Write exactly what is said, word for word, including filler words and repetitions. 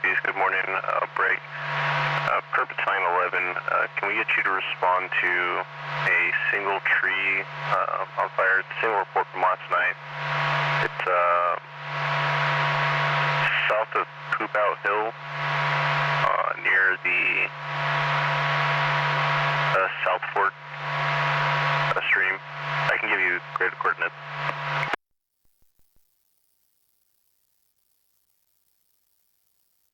Northeast. Good morning, uh, break. Uh, Purpose nine eleven, uh, can we get you to respond to a single tree uh, on fire? It's a single report from last night. It's uh, south of Poop Out Hill, uh, near the uh, South Fork uh, stream. I can give you greater coordinates.